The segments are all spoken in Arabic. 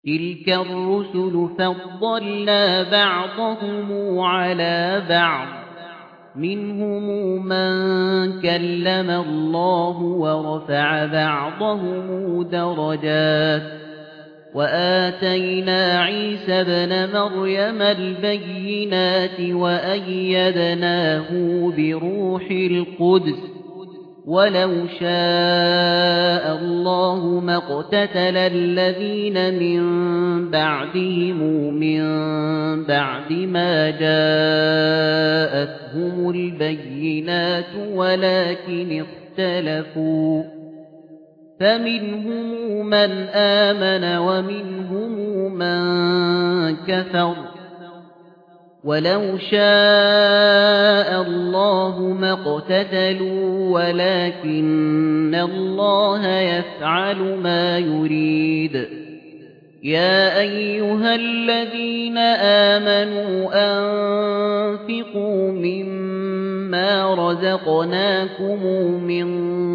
تِلْكَ الرُّسُلُ فَضَّلْنَا بَعْضَهُمْ عَلَى بَعْضٍ مِنْهُمْ مَنْ كَلَّمَ اللَّهُ وَرَفَعَ بَعْضَهُمْ دَرَجَاتٍ وَآتَيْنَا عِيسَى ابْنَ مَرْيَمَ الْبَيِّنَاتِ وَأَيَّدْنَاهُ بِرُوحِ الْقُدُسِ وَلَوْ شَاءَ اللَّهُ مَا اقْتَتَلَ الَّذِينَ مِن بَعْدِهِم مِّن بَعْدِ مَا جَاءَتْهُمُ الْبَيِّنَاتُ وَلَكِنِ اخْتَلَفُوا فَمِنْهُم مَّنْ آمَنَ وَمِنْهُم مَّن كَفَرَ وَلَوْ شَاءَ اللَّهُ مَا اقْتَتَلُوا وَلَكِنَّ اللَّهَ يَفْعَلُ مَا يُرِيدُ يَا أَيُّهَا الَّذِينَ آمَنُوا أَنفِقُوا مِمَّا رَزَقْنَاكُم مِّن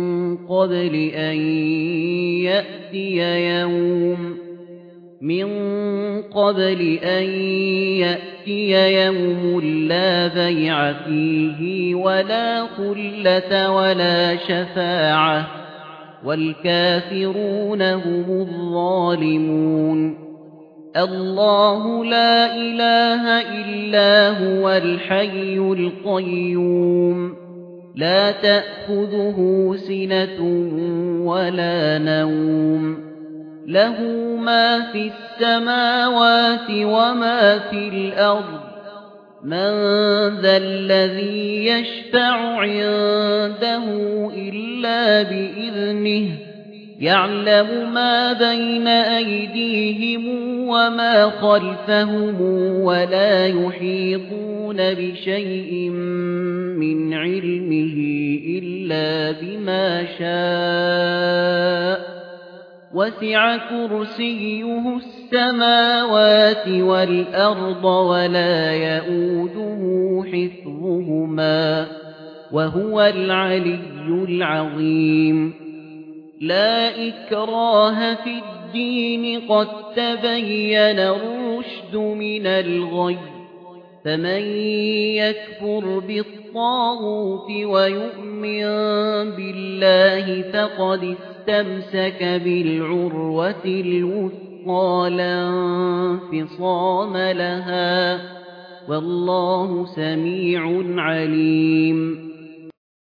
قَبْلِ أَن يَأْتِيَ يَوْمٌ لَّا بَيْعَ فِيهِ وَلَا خُلَّةَ وَلَا شَفَاعَةَ وَالْكَافِرُونَ هُمُ الظَّالِمُونَ اللَّهُ لَا إِلَٰهَ إِلَّا هُوَ الْحَيُّ الْقَيُّومُ لَا تَأْخُذُهُ سِنَةٌ وَلَا نَوْمٌ لَهُ مَا فِي السَّمَاوَاتِ وَمَا فِي الْأَرْضِ مَن ذَا الَّذِي يَشْفَعُ عِندَهُ إِلَّا بِإِذْنِهِ يَعْلَمُ مَا بَيْنَ أَيْدِيهِمْ وَمَا خَلْفَهُمْ وَلَا يُحِيطُونَ بِشَيْءٍ مِّنْ عِلْمِهِ إِلَّا بِمَا شَاءَ وَسِعَ كُرْسِيُّهُ السَّمَاوَاتِ وَالْأَرْضَ وَلَا يَئُودُهُ حِفْظُهُمَا وَهُوَ الْعَلِيُّ الْعَظِيمُ لَا إِكْرَاهَ فِي الدِّينِ قَد تَّبَيَّنَ الرُّشْدُ مِنَ الْغَيِّ فَمَن يَكْفُرْ بِالطَّاغُوتِ وَيُؤْمِن بِاللَّهِ فَقَدِ اسْتَمْسَكَ بِالْعُرْوَةِ الْوُثْقَىٰ لَا انفِصَامَ لَهَا وَاللَّهُ سَمِيعٌ عَلِيمٌ